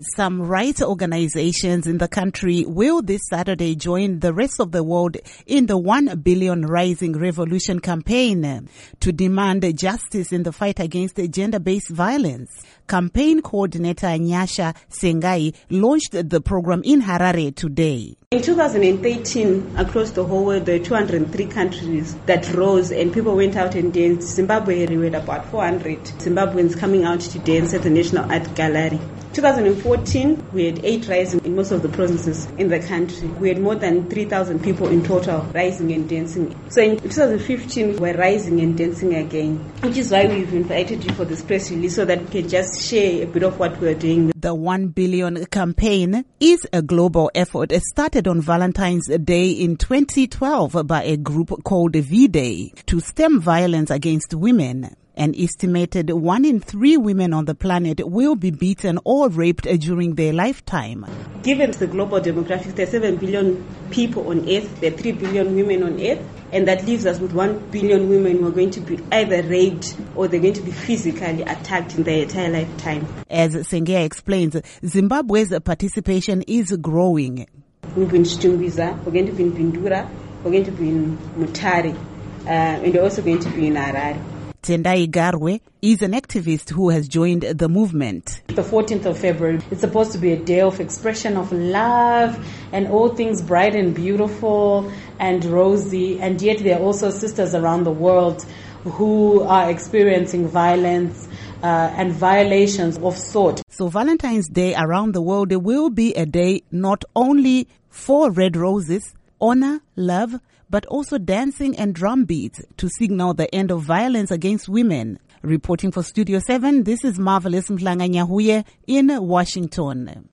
Some rights organizations in the country will this Saturday join the rest of the world in the 1 billion Rising Revolution campaign to demand justice in the fight against gender-based violence. Campaign coordinator Nyasha Sengai launched the program in Harare today. In 2013, across the whole world, there were 203 countries that rose and people went out and danced. Zimbabwe, we had about 400 Zimbabweans coming out to dance at the National Art Gallery. 2014, we had 8 rising in most of the provinces in the country. We had more than 3,000 people in total rising and dancing. So in 2015, we're rising and dancing again, which is why we've invited you for this press release so that we can just share a bit of what we're doing. The 1 billion campaign is a global effort. It started on Valentine's Day in 2012 by a group called V-Day to stem violence against women. An estimated 1 in 3 women on the planet will be beaten or raped during their lifetime. Given the global demographics, there are 7 billion people on Earth, there are 3 billion women on Earth, and that leaves us with 1 billion women who are going to be either raped or they're going to be physically attacked in their entire lifetime. As Sengai explains, Zimbabwe's participation is growing. We've been in Chitumbiza, we're going to be in Pindura, we're going to be in Mutare, and we're also going to be in Harare. Tendai Garwe is an activist who has joined the movement. The 14th of February, it's supposed to be a day of expression of love and all things bright and beautiful and rosy, and yet there are also sisters around the world who are experiencing violence and violations of sort. So Valentine's Day around the world will be a day not only for red roses, honor, love, but also dancing and drum beats to signal the end of violence against women. Reporting for Studio 7, this is Marvelous Mhlanga Nyahuye in Washington.